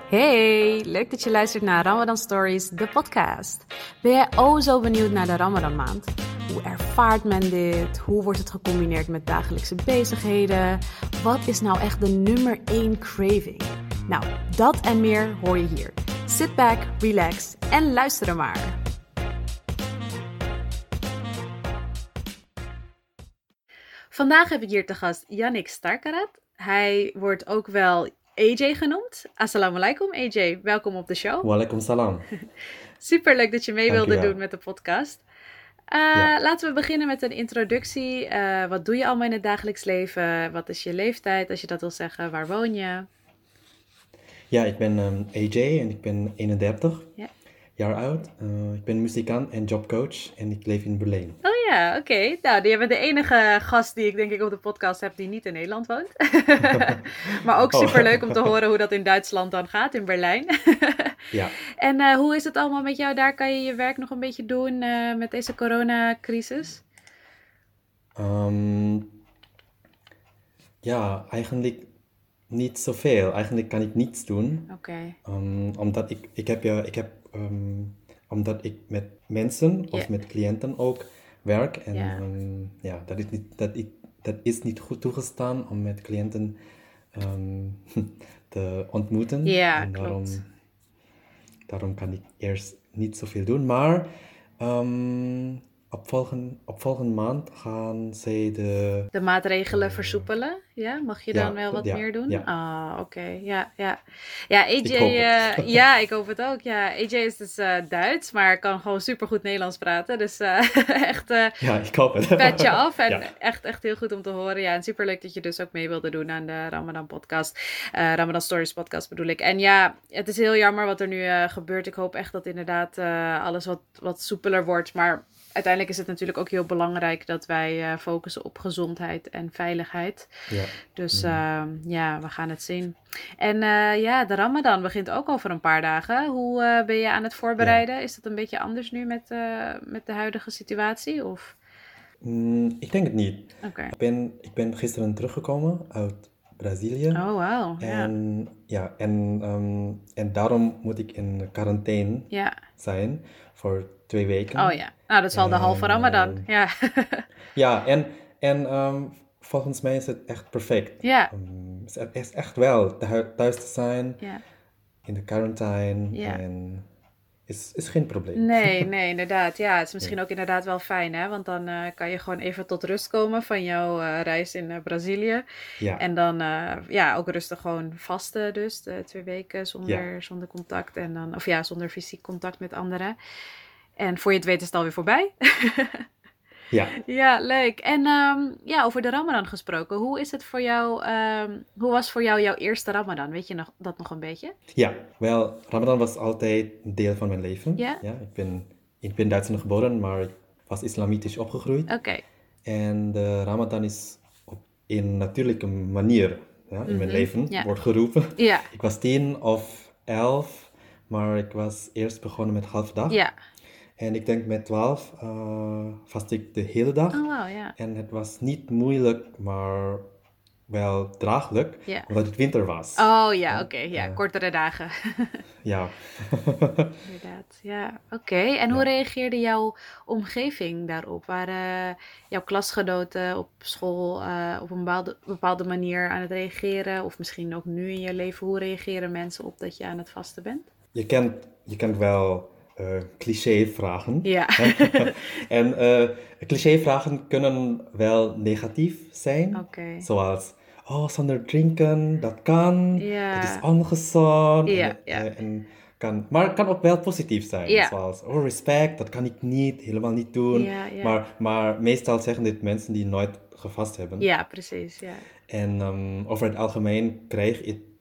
Hey, leuk dat je luistert naar Ramadan Stories, de podcast. Ben jij zo benieuwd naar de Ramadan maand? Hoe ervaart men dit? Hoe wordt het gecombineerd met dagelijkse bezigheden? Wat is nou echt de nummer 1 craving? Nou, dat en meer hoor je hier. Sit back, relax en luister er maar. Vandaag heb ik hier te gast Yannick Starkarat. Hij wordt ook wel AJ genoemd. Assalamu alaikum AJ, welkom op de show. Walaikum salam. Super leuk dat je mee wilde Dankjewel. doen met de podcast. Ja. Laten we beginnen met een introductie. Wat doe je allemaal in het dagelijks leven? Wat is je leeftijd, als je dat wil zeggen? Waar woon je? Ja, ik ben AJ en ik ben 31 Ja. jaar oud. Ik ben muzikant en jobcoach en ik leef in Berlijn. Oh ja, oké. Nou, je bent de enige gast die ik denk ik op de podcast heb die niet in Nederland woont. Maar ook super leuk om te horen hoe dat in Duitsland dan gaat, in Berlijn. Ja. En hoe is het allemaal met jou daar? Kan je je werk nog een beetje doen met deze coronacrisis? Ja, eigenlijk niet zoveel. Eigenlijk kan ik niets doen. Oké. Omdat omdat ik met mensen of Ja. met cliënten ook werk. En Ja. ja, dat is niet goed toegestaan om met cliënten te ontmoeten. Ja, En klopt. daarom kan ik eerst niet zoveel doen. Maar op volgende maand gaan zij De maatregelen versoepelen, ja? Mag je dan wel wat meer doen? Ja. Ah, oké. Ja, ja. Ja, AJ, Ik hoop het. ja, ik hoop het ook. Ja, AJ is dus Duits, maar kan gewoon supergoed Nederlands praten. Dus echt Ja, ik hoop het. petje af. En Ja. echt heel goed om te horen. Ja, en superleuk dat je dus ook mee wilde doen aan de Ramadan podcast. Ramadan Stories podcast bedoel ik. En ja, het is heel jammer wat er nu gebeurt. Ik hoop echt dat inderdaad alles wat soepeler wordt. Maar uiteindelijk is het natuurlijk ook heel belangrijk dat wij focussen op gezondheid en veiligheid. Ja. Dus ja, we gaan het zien. En ja, de Ramadan begint ook over een paar dagen. Hoe ben je aan het voorbereiden? Is dat een beetje anders nu met de huidige situatie? Of? Ik denk het niet. Oké. Ik ben gisteren teruggekomen uit Brazilië. Oh, wauw. Ja. En daarom moet ik in quarantaine Ja. zijn voor 2 weken. Oh ja. Nou, dat is al de halve Ramadan. Ja. Ja, en volgens mij is het echt perfect. Ja. Het is echt wel thuis te zijn, Ja. in de quarantaine. Ja. En is geen probleem. Nee, inderdaad. Ja, het is misschien ook inderdaad wel fijn, hè? Want dan kan je gewoon even tot rust komen van jouw reis in Brazilië. Ja. En dan ja, ook rustig gewoon vasten dus, 2 weken Ja. zonder contact. En dan, of ja, zonder fysiek contact met anderen. En voor je het weet is het alweer voorbij. Ja. Ja, leuk. En ja, over de Ramadan gesproken. Hoe is het voor jou, hoe was voor jou jouw eerste Ramadan? Weet je dat nog een beetje? Ja, wel, Ramadan was altijd een deel van mijn leven. Ja? Ik ben Duitsland geboren, maar ik was islamitisch opgegroeid. Oké. En de Ramadan is op een natuurlijke manier in mijn leven Ja. wordt geroepen. Ja. Ik was 10 of 11, maar ik was eerst begonnen met halfdag. Ja. En ik denk met 12 vast ik de hele dag. Oh, wauw, ja. En het was niet moeilijk, maar wel draaglijk, Ja. omdat het winter was. Oh ja, oké. Ja, kortere dagen. Ja. Inderdaad, ja. Oké. En hoe reageerde jouw omgeving daarop? Waren jouw klasgenoten op school op een bepaalde manier aan het reageren? Of misschien ook nu in je leven, hoe reageren mensen op dat je aan het vasten bent? Je kent wel cliché-vragen. Ja. En cliché-vragen kunnen wel negatief zijn. Oké. Zoals, oh, zonder drinken, dat kan. Ja. Dat is ongezond. Ja, Maar het kan ook wel positief zijn. Ja. Zoals, oh, respect, dat kan ik niet, helemaal niet doen. Ja. Maar meestal zeggen dit mensen die nooit gevast hebben. Ja, precies. Ja. En over het algemeen krijg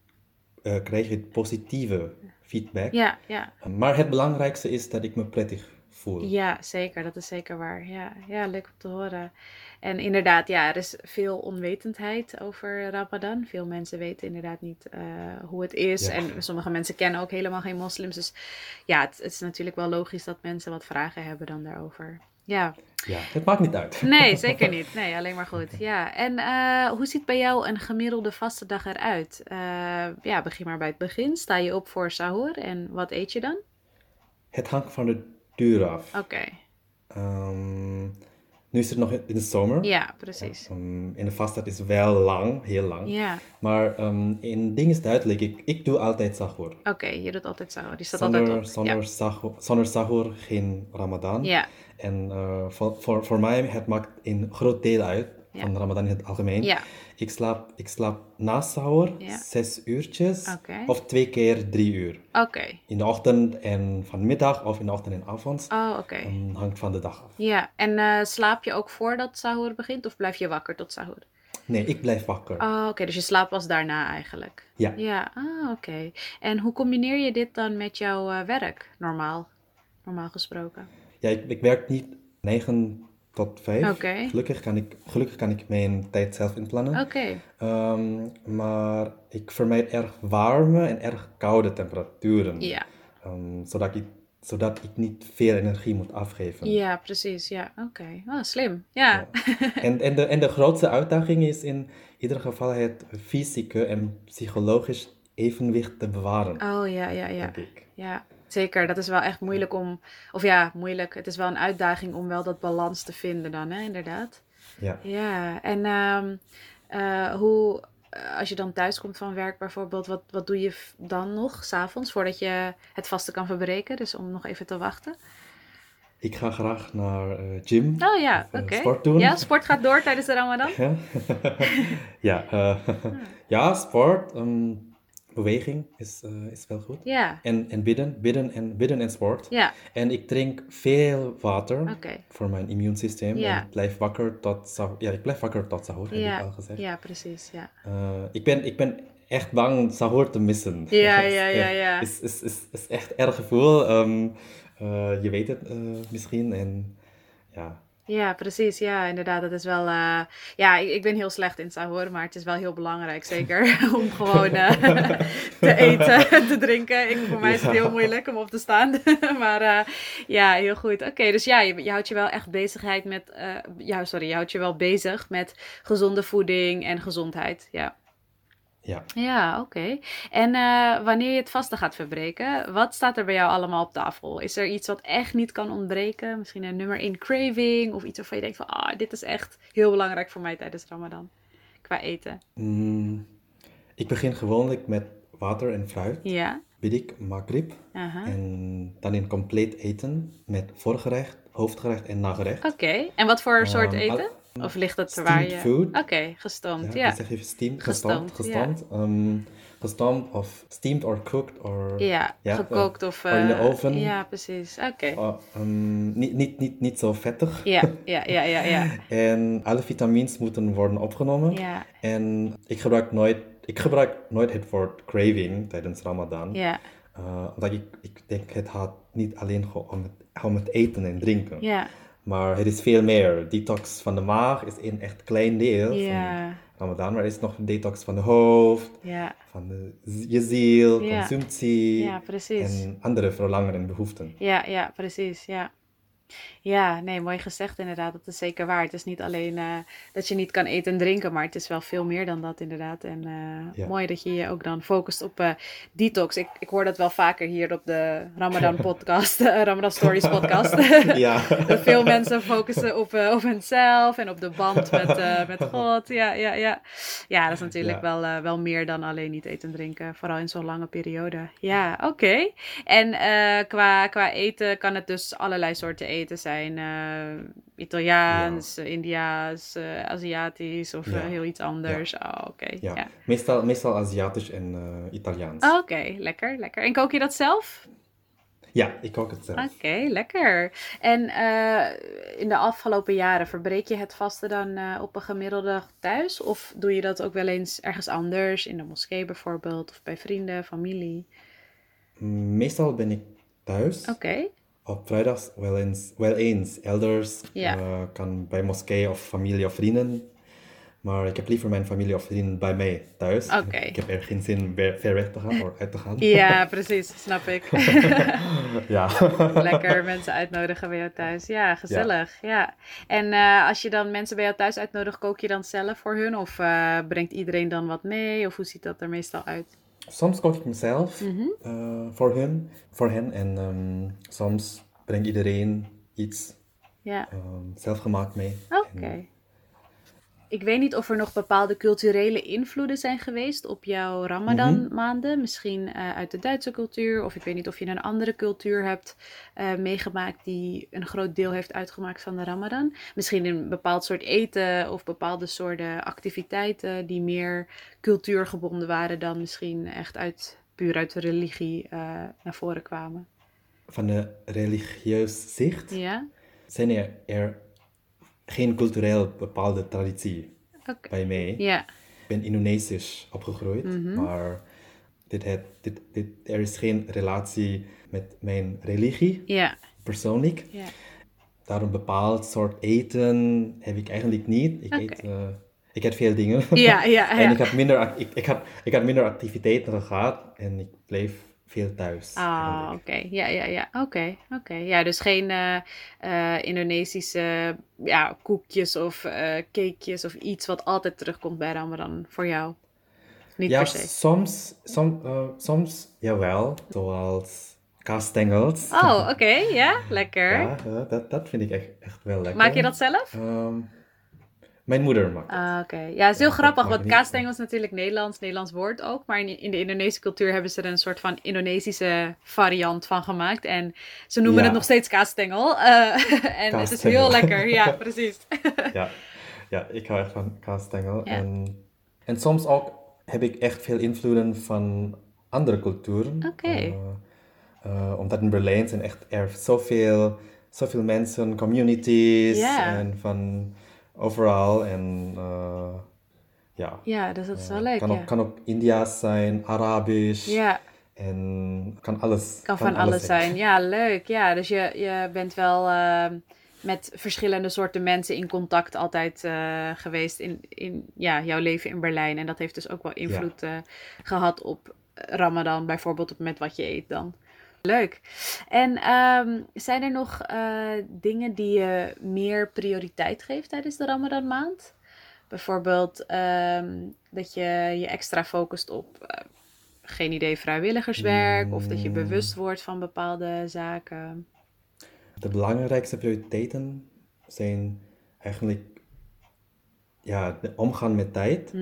je positieve feedback. Ja. Maar het belangrijkste is dat ik me prettig voel. Ja, zeker. Dat is zeker waar. Ja, leuk om te horen. En inderdaad, ja, er is veel onwetendheid over Ramadan. Veel mensen weten inderdaad niet hoe het is. Ja. En sommige mensen kennen ook helemaal geen moslims. Dus ja, het is natuurlijk wel logisch dat mensen wat vragen hebben dan daarover. Ja. Ja, het maakt niet uit. Nee, zeker niet. Nee, alleen maar goed. Ja. En hoe ziet bij jou een gemiddelde vaste dag eruit? Ja, begin maar bij het begin. Sta je op voor sahur en wat eet je dan? Het hangt van de duur af. Oké. Ehm, Nu is het nog in de zomer. Ja, precies. En de vastdag is wel lang, heel lang. Ja. Maar één ding is duidelijk, ik doe altijd sahur. Oké, je doet altijd sahur. Die staat altijd op. Zonder sahur geen Ramadan. Ja. En voor mij, het maakt een groot deel uit van Ramadan in het algemeen. Ja. Ik slaap na sahur 6 uurtjes Oké. of 2 keer 3 uur. Oké. In de ochtend en vanmiddag of in de ochtend en avond. Oh, oké. Hangt van de dag af. Ja, en slaap je ook voordat sahur begint of blijf je wakker tot sahur? Nee, ik blijf wakker. Oh, oké. Dus je slaapt pas daarna eigenlijk? Ja. Ja, oké. En hoe combineer je dit dan met jouw werk, normaal gesproken? Ja, ik werk niet 9 tot 5. Oké. Gelukkig kan ik mijn tijd zelf inplannen. Oké. Maar ik vermijd erg warme en erg koude temperaturen. Ja. Zodat ik niet veel energie moet afgeven. Ja, precies. Ja, oké. Oh, slim. Ja. En de grootste uitdaging is in ieder geval het fysieke en psychologisch evenwicht te bewaren. Oh, ja. Denk ik. Ja, zeker. Dat is wel echt moeilijk moeilijk. Het is wel een uitdaging om wel dat balans te vinden dan, hè, inderdaad. Ja. Ja, en als je dan thuis komt van werk bijvoorbeeld, wat doe je dan nog 's avonds voordat je het vaste kan verbreken? Dus om nog even te wachten. Ik ga graag naar gym. Oh ja, oké. Sport doen. Ja, sport gaat door tijdens de Ramadan? Ja, ja, sport, beweging is wel goed. Ja. En bidden en sport. Ja. En ik drink veel water Oké. voor mijn immuunsysteem. Ja. En ik blijf wakker tot sahur. Ja, ik blijf wakker tot sahur, heb ik al gezegd. Ja, precies. Ja. Ik ben echt bang sahur te missen. Ja. Is echt erg gevoel. Je weet het misschien. En ja. Ja, precies. Ja, inderdaad. Dat is wel... ja, ik ben heel slecht in sahur, maar het is wel heel belangrijk, zeker, om gewoon te eten en te drinken. Voor mij is het heel moeilijk om op te staan. Maar ja, heel goed. Oké, dus ja, je houdt je wel echt je houdt je wel bezig met gezonde voeding en gezondheid. Ja. Ja. Ja, oké. En wanneer je het vaste gaat verbreken, wat staat er bij jou allemaal op tafel? Is er iets wat echt niet kan ontbreken? Misschien een nummer 1 craving of iets waarvan je denkt van, dit is echt heel belangrijk voor mij tijdens Ramadan, qua eten. Ik begin gewoonlijk met water en fruit. Ja. Bid ik maghrib. En dan in compleet eten met voorgerecht, hoofdgerecht en nagerecht. Oké. En wat voor soort eten? Of ligt het waar je... Food. Oké, gestoomd, ja. Ik zeg even gestoomd. Gestoomd of steamed or cooked. Ja, gekookt of... in de oven. Ja, precies. Oké. Niet zo vettig. Ja. En alle vitamines moeten worden opgenomen. Ja. En ik gebruik nooit het woord craving tijdens Ramadan. Ja. Omdat ik denk het gaat niet alleen om het eten en drinken. Ja. Maar het is veel meer. Detox van de maag is een echt klein deel van Ramadan. Maar er is nog een detox van de hoofd, van je ziel, consumptie en andere verlangen en behoeften. Ja, precies, ja. Ja, nee, mooi gezegd inderdaad. Dat is zeker waar. Het is niet alleen dat je niet kan eten en drinken, maar het is wel veel meer dan dat inderdaad. En mooi dat je je ook dan focust op detox. Ik hoor dat wel vaker hier op de Ramadan podcast, Ramadan Stories podcast. Dat veel mensen focussen op hunzelf en op de band met God. Ja, dat is natuurlijk wel meer dan alleen niet eten en drinken. Vooral in zo'n lange periode. Ja, oké. En qua eten kan het dus allerlei soorten eten zijn. Italiaans, Indiaas, Aziatisch of heel iets anders. Ja. Oké. Ja. Meestal Aziatisch en Italiaans. Oké, lekker. En kook je dat zelf? Ja, ik kook het zelf. Oké, lekker. En in de afgelopen jaren verbreek je het vaste dan op een gemiddelde dag thuis? Of doe je dat ook wel eens ergens anders, in de moskee bijvoorbeeld, of bij vrienden, familie? Meestal ben ik thuis. Oké. Op vrijdags wel eens elders. Kan bij moskee of familie of vrienden. Maar ik heb liever mijn familie of vrienden bij mij thuis. Okay. Ik heb er geen zin ver weg te gaan of uit te gaan. Ja, precies. Snap ik. Ja. Lekker mensen uitnodigen bij jou thuis. Ja, gezellig. Ja. En als je dan mensen bij jou thuis uitnodigt, kook je dan zelf voor hun? Of brengt iedereen dan wat mee? Of hoe ziet dat er meestal uit? Soms kook ik mezelf voor hen. En soms brengt iedereen iets zelf gemaakt mee. Oké. Ik weet niet of er nog bepaalde culturele invloeden zijn geweest op jouw Ramadan-maanden. Misschien uit de Duitse cultuur. Of ik weet niet of je een andere cultuur hebt meegemaakt die een groot deel heeft uitgemaakt van de Ramadan. Misschien een bepaald soort eten of bepaalde soorten activiteiten die meer cultuurgebonden waren dan misschien echt puur uit de religie naar voren kwamen. Van de religieus zicht zijn er geen cultureel bepaalde traditie bij mij. Ja. Ik ben Indonesisch opgegroeid, maar er is geen relatie met mijn religie, persoonlijk. Ja. Daarom een bepaald soort eten heb ik eigenlijk niet. Ik eet veel dingen. En ik had minder activiteiten gehad en ik bleef veel thuis. Oké. Ja. Oké. Ja, dus geen Indonesische koekjes of cakejes of iets wat altijd terugkomt bij Ramadan voor jou? Niet per se? Soms jawel. Zoals kaasstengels. Oké. Ja, lekker. Ja, dat vind ik echt wel lekker. Maak je dat zelf? Mijn moeder maakt Oké. Ja, het is heel grappig, want kaasstengel is natuurlijk Nederlands woord ook. Maar in de Indonesische cultuur hebben ze er een soort van Indonesische variant van gemaakt. En ze noemen het nog steeds kaasstengel. En het is heel lekker. Ja, precies. Ja, ik hou echt van kaasstengel. Ja. En soms ook heb ik echt veel invloeden van andere culturen. Oké. Omdat in Berlijn zijn er zoveel mensen, communities en van overal en ja, dus dat is wel leuk. Kan ook India's zijn, Arabisch en kan alles. Kan van alles zijn. Ja, leuk. Ja, dus je bent wel met verschillende soorten mensen in contact altijd geweest in jouw leven in Berlijn. En dat heeft dus ook wel invloed gehad op Ramadan, bijvoorbeeld met wat je eet dan. Leuk. En zijn er nog dingen die je meer prioriteit geeft tijdens de Ramadan maand? Bijvoorbeeld dat je je extra focust op, geen idee, vrijwilligerswerk. Of dat je bewust wordt van bepaalde zaken. De belangrijkste prioriteiten zijn eigenlijk omgaan met tijd.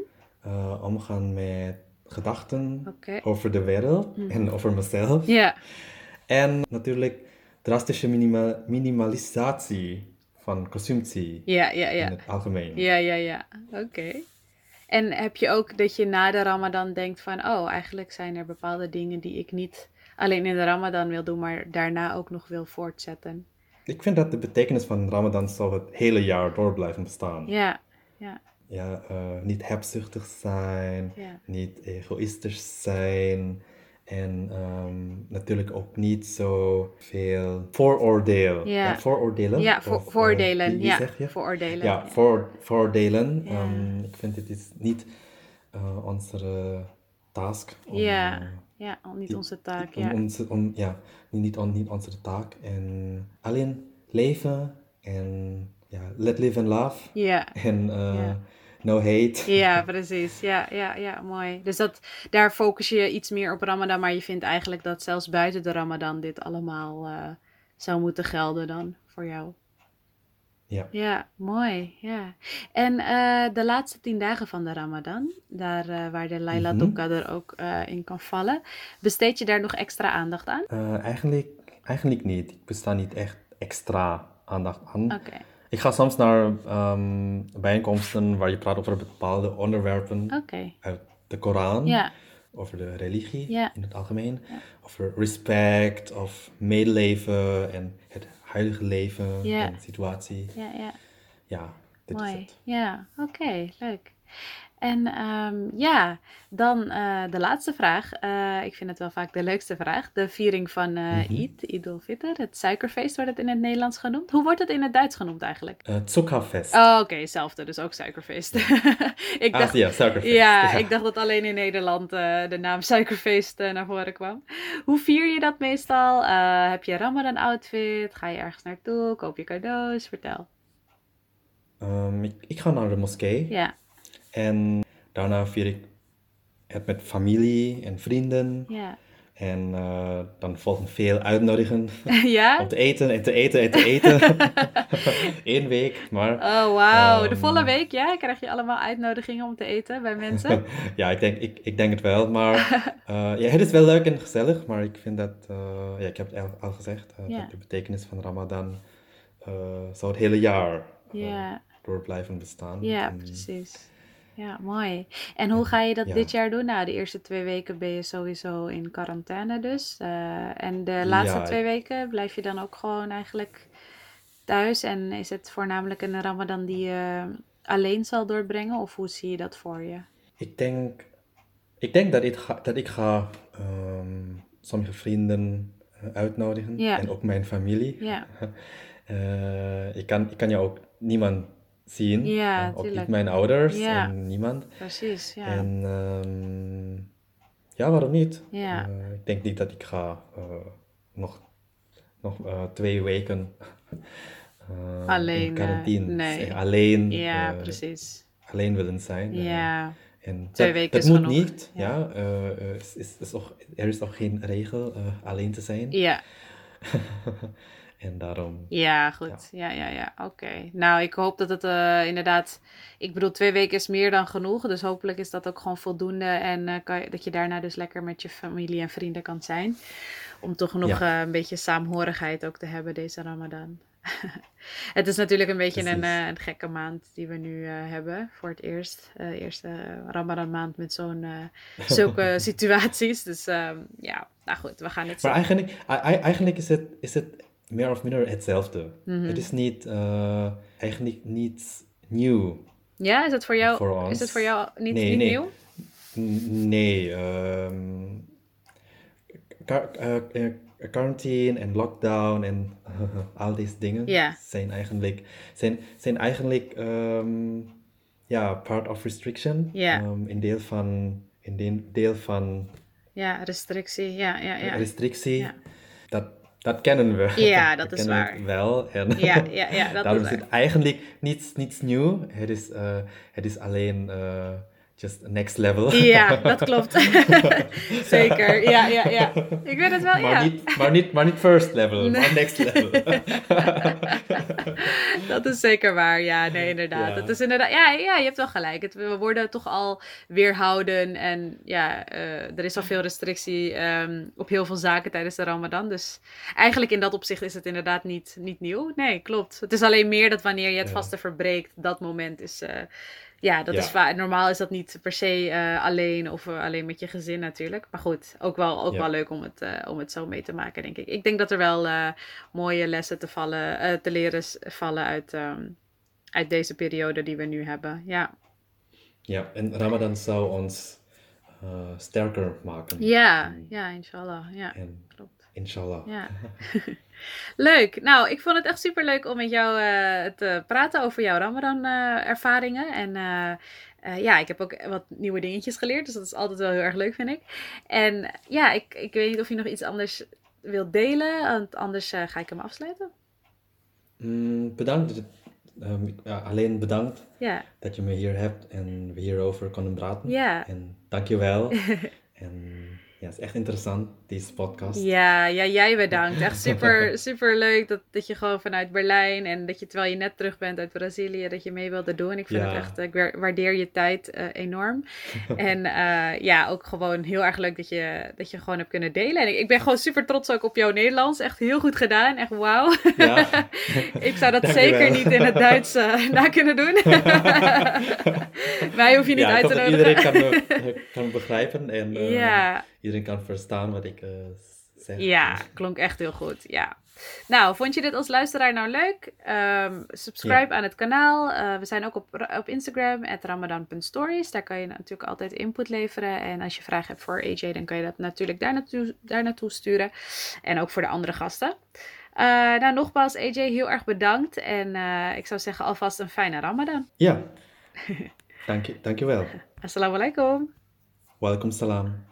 Omgaan met gedachten over de wereld en over mezelf. Ja. En natuurlijk drastische minimalisatie van consumptie in het algemeen. Ja. Oké. En heb je ook dat je na de Ramadan denkt van, eigenlijk zijn er bepaalde dingen die ik niet alleen in de Ramadan wil doen, maar daarna ook nog wil voortzetten? Ik vind dat de betekenis van Ramadan zal het hele jaar door blijven bestaan. Ja. Ja, niet hebzuchtig zijn, niet egoïstisch zijn en natuurlijk ook niet zo veel vooroordeel. Vooroordelen. Ja, voordelen. Wie zeg je? Vooroordelen. Ja, voordelen. Ik vind het is niet onze taak. Niet onze taak. Niet onze taak. En alleen leven en let live and love. En no hate. Ja, precies. Ja, mooi. Dus daar focus je iets meer op Ramadan, maar je vindt eigenlijk dat zelfs buiten de Ramadan dit allemaal zou moeten gelden dan voor jou. Ja, mooi. Ja. En de laatste 10 dagen van de Ramadan, daar waar de Laylatul Qadr ook in kan vallen, besteed je daar nog extra aandacht aan? Eigenlijk niet. Ik besteed niet echt extra aandacht aan. Oké. Ik ga soms naar bijeenkomsten waar je praat over bepaalde onderwerpen uit de Koran, over de religie in het algemeen, over respect of medeleven en het huidige leven en situatie. Ja. Ja, dit mooi. is het. Ja, oké, leuk. En dan de laatste vraag. Ik vind het wel vaak de leukste vraag. De viering van Eid al-Fitr, het suikerfeest wordt het in het Nederlands genoemd. Hoe wordt het in het Duits genoemd eigenlijk? Zuckerfest. Oh, oké, hetzelfde. Dus ook suikerfeest. Ik dacht, suikerfeest. Ja, ik dacht dat alleen in Nederland de naam suikerfeest naar voren kwam. Hoe vier je dat meestal? Heb je Ramadan outfit? Ga je ergens naartoe? Koop je cadeaus? Vertel. Ik ga naar de moskee. Ja. En daarna vier ik het met familie en vrienden. Ja. En dan volgen veel uitnodigen Ja? om te eten en te eten en te eten. 1 week, maar... Oh, wauw. De volle week, ja? Krijg je allemaal uitnodigingen om te eten bij mensen? Ja, ik denk het wel. Maar het is wel leuk en gezellig. Maar ik vind dat... ik heb het al gezegd. Dat de betekenis van Ramadan zou het hele jaar door blijven bestaan. Ja, precies. Ja, mooi. En hoe ga je dat dit jaar doen? Nou, de eerste 2 weken ben je sowieso in quarantaine dus. En de laatste 2 weken blijf je dan ook gewoon eigenlijk thuis? En is het voornamelijk een Ramadan die je alleen zal doorbrengen? Of hoe zie je dat voor je? Ik denk dat ik ga sommige vrienden uitnodigen. En ook mijn familie. Ja. Ik kan je ook niemand zien. Ja, ook niet mijn ouders Ja. en niemand. Precies, ja. En waarom niet? Ja. Ik denk niet dat ik ga nog 2 weken Alleen, in quarantine. nee. Alleen, Ja, precies. alleen willen zijn. Ja. En 2 weken dat is moet genoeg. niet. Er is ook geen regel alleen te zijn. Ja. En daarom... Ja, goed. Ja. Oké. Nou, ik hoop dat het inderdaad... Ik bedoel, 2 weken is meer dan genoeg. Dus hopelijk is dat ook gewoon voldoende. En dat je daarna dus lekker met je familie en vrienden kan zijn. Om toch nog een beetje saamhorigheid ook te hebben deze Ramadan. Het is natuurlijk een beetje een gekke maand die we nu hebben. Voor het eerst. Eerste Ramadan maand met zulke situaties. Dus nou goed, we gaan het zien. Maar eigenlijk is het meer of minder hetzelfde. Mm-hmm. Het is niet eigenlijk niet nieuw. Ja, is het voor jou, voor ons. Is het voor jou niet nieuw? Nee. Quarantine en lockdown en al deze dingen zijn eigenlijk part of restriction. In deel van restrictie. Restrictie. Ja. Dat kennen we. Ja, dat is waar. We wel. En dat daarom is het eigenlijk niets nieuw. Het is alleen just next level. Ja, dat klopt. Zeker. Ja. Ik weet het wel, maar niet first level, maar next level. Dat is zeker waar. Ja, nee, inderdaad. Ja. Dat is inderdaad. Ja, je hebt wel gelijk. We worden toch al weerhouden en er is al veel restrictie op heel veel zaken tijdens de Ramadan. Dus eigenlijk in dat opzicht is het inderdaad niet nieuw. Nee, klopt. Het is alleen meer dat wanneer je het vaste verbreekt, dat moment is... is normaal is dat niet per se alleen of alleen met je gezin natuurlijk. Maar goed, ook wel leuk om het zo mee te maken, denk ik. Ik denk dat er wel mooie lessen te leren vallen uit deze periode die we nu hebben. Ja, en Ramadan zou ons sterker maken. Ja, inshallah. Ja, klopt. Inshallah. Ja. Leuk. Nou, ik vond het echt super leuk om met jou te praten over jouw Ramadan-ervaringen. En ik heb ook wat nieuwe dingetjes geleerd. Dus dat is altijd wel heel erg leuk, vind ik. En ik weet niet of je nog iets anders wilt delen. Want anders ga ik hem afsluiten. Bedankt. Alleen bedankt dat je me hier hebt en we hierover konden praten. Ja. En dank je wel. En het is echt interessant, deze podcast. Ja, jij bedankt. Echt super leuk dat je gewoon vanuit Berlijn en dat je terwijl je net terug bent uit Brazilië, dat je mee wilde doen. Ik vind het echt, ik waardeer je tijd enorm. En ook gewoon heel erg leuk dat je gewoon hebt kunnen delen. En ik ben gewoon super trots ook op jouw Nederlands. Echt heel goed gedaan. Echt wauw. Ja. Ik zou dat zeker niet in het Duits na kunnen doen. Mij hoef je niet uit te nodigen. Iedereen kan begrijpen en iedereen kan verstaan wat ik zeg. Ja, klonk echt heel goed. Ja. Nou, vond je dit als luisteraar nou leuk? Subscribe aan het kanaal. We zijn ook op Instagram, @ramadan.stories. Daar kan je natuurlijk altijd input leveren. En als je vragen hebt voor AJ, dan kan je dat natuurlijk daar naartoe sturen. En ook voor de andere gasten. Nou, nogmaals, AJ, heel erg bedankt. En ik zou zeggen alvast een fijne Ramadan. Ja, dank je wel. Assalamu alaikum. Walaikum salam.